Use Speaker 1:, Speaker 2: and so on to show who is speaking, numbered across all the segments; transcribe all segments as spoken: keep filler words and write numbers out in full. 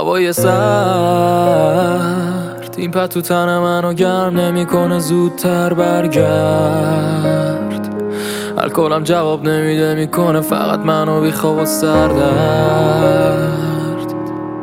Speaker 1: هوای سرد این پا تو تن منو گرم نمیکنه زودتر برگرد. الکلم جواب نمیده میکنه فقط منو بی خواب و سردرد.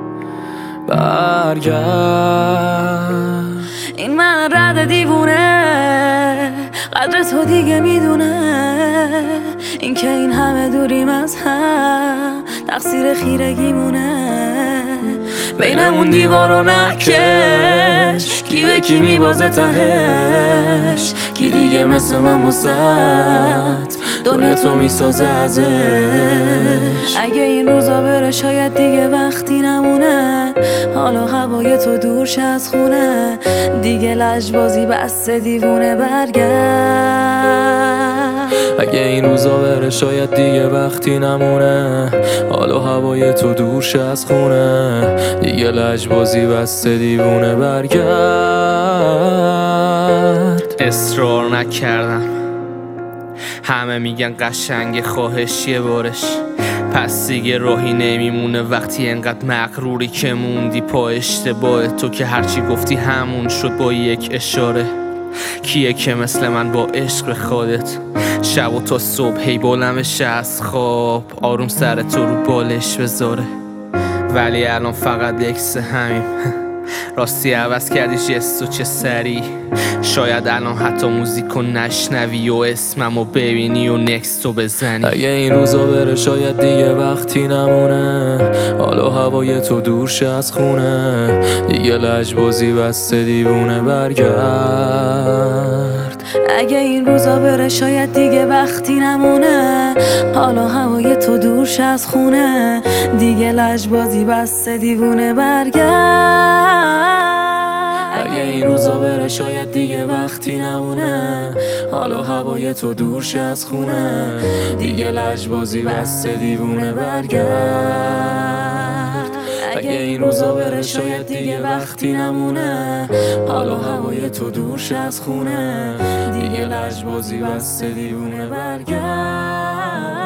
Speaker 1: برگرد.
Speaker 2: این من رد دیوونه قدر تو دیگه میدونه، این که این همه دوریم از هم تقصیر خیرگیمونه. بینمون دیوارو نکش، کی به کی میبازه تهش، کی دیگه مثل من واسط دنیا تو میسازه ازش. اگه این روزا بره شاید دیگه وقتی نمونه، حالا هوای تو دور شه از خونه، دیگه لجبازی بس دیوونه برگرد.
Speaker 1: اگه این روزا بره شاید دیگه وقتی نمونه، حالا هوای تو دور شه از خونه، دیگه لجبازی بس دیوونه برگرد.
Speaker 3: اصرار نکردم، همه میگن قشنگ خواهشیه بارش، پس دیگه راهی نمیمونه وقتی انقدر مغروری که موندی پا اشتباه تو، که هرچی گفتی همون شد با یک اشاره. کیه که مثل من با عشق خودت شب و تا صبح هی بلمشه از خواب، آروم سر تو رو بالش بذاره، ولی الان فقط یکس همیم. راستی عوض کردی جستو چه سری، شاید الان حتی موزیکو نشنوی و اسممو ببینی و نکستو بزنی.
Speaker 1: اگه این روزا بره شاید دیگه وقتی نمونه، حالا هوای تو دور شه از خونه، دیگه لجبازی بسته دیوونه برگرد.
Speaker 2: اگه این روزا بره شاید دیگه وقتی نمونه، حالا هوای تو دور شه از خونه، دیگه لجبازی بسته دیوونه برگرد.
Speaker 1: اگه این روزا بره شاید دیگه وقتی نمونه، حالا هوای تو دور شه از خونه، دیگه لجبازی بسته دیوونه برگرد. اگه این روزا بره شاید دیگه وقتی نمونه، حالا هوای تو دور شه از خونه، دیگه لجبازی بسته دیوونه برگرد.